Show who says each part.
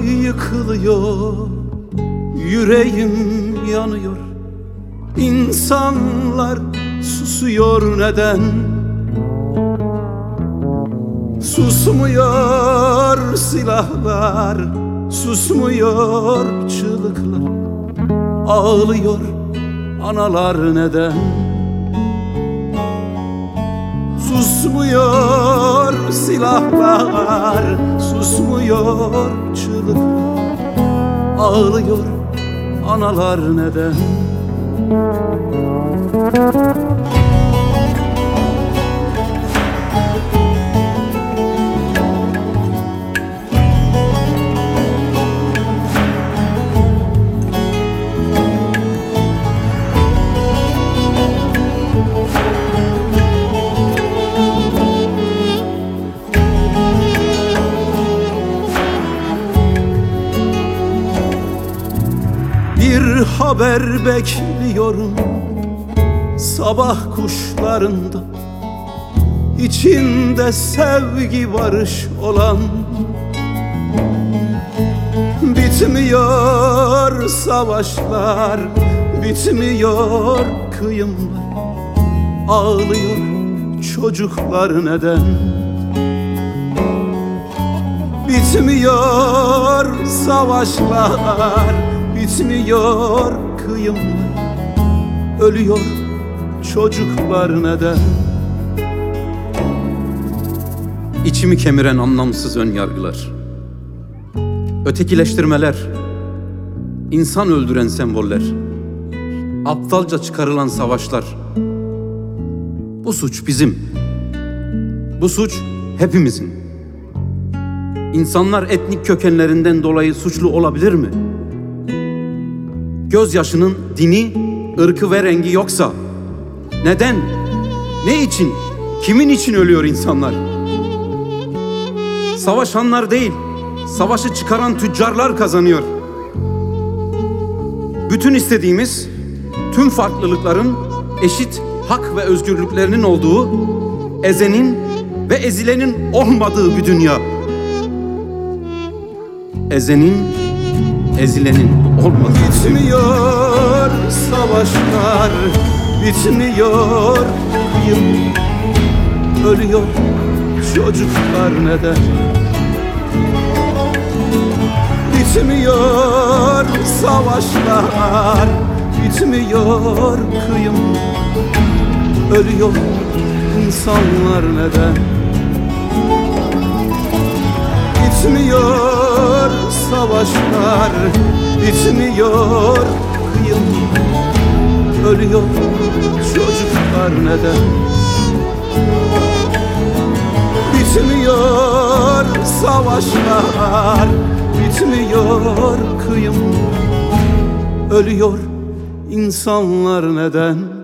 Speaker 1: yıkılıyor, yüreğim yanıyor. İnsanlar susuyor neden? Susmuyor silahlar, susmuyor çığlıklar. Ağlıyor analar neden? Susmuyor silahlar, susmuyor çığlıklar. Ağlıyor analar neden? Bir haber bekliyorum sabah kuşlarında, içinde sevgi barış olan. Bitmiyor savaşlar, bitmiyor kıyımlar. Ağlıyor çocuklar neden? Bitmiyor savaşlar, bitmiyor kıyımlar. Ölüyor çocuklar neden?
Speaker 2: İçimi kemiren anlamsız önyargılar, ötekileştirmeler, insan öldüren semboller, aptalca çıkarılan savaşlar. Bu suç bizim. Bu suç hepimizin. İnsanlar etnik kökenlerinden dolayı suçlu olabilir mi? Gözyaşının dini, ırkı ve rengi yoksa neden, ne için, kimin için ölüyor insanlar? Savaşanlar değil, savaşı çıkaran tüccarlar kazanıyor. Bütün istediğimiz, tüm farklılıkların eşit hak ve özgürlüklerinin olduğu, ezenin ve ezilenin olmadığı bir dünya. Ezenin, ezilenin olmadığı.
Speaker 1: Bitmiyor savaşlar, bitmiyor kıyım. Ölüyor çocuklar neden? Bitmiyor savaşlar, bitmiyor kıyım. Ölüyor insanlar neden? Bitmiyor savaşlar, bitmiyor kıyım. Ölüyor çocuklar neden? Bitmiyor savaşlar, bitmiyor kıyım. Ölüyor insanlar neden?